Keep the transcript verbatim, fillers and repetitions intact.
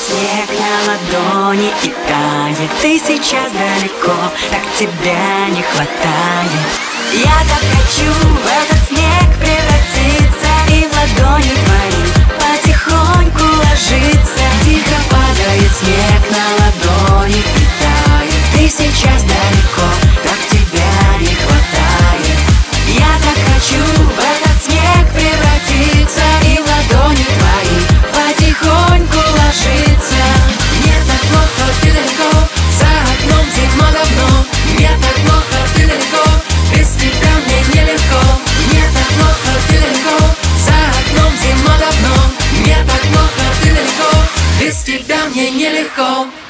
снег на ладони и тает. Ты сейчас далеко, так тебя не хватает. Я так хочу в этот снег превратиться и в ладони твои потихоньку ложиться. Тихо падает снег на ладони и тает. Ты сейчас далеко, так тебя не хватает. Я так хочу в этот снег превратиться и в ладони твои потихоньку ложиться. Мне так плохо, ты далеко, за окном зима давно. Мне так плохо, ты далеко, без тебя мне нелегко. Мне так плохо, ты далеко, за окном зима давно. Мне так плохо, ты далеко, без тебя мне нелегко.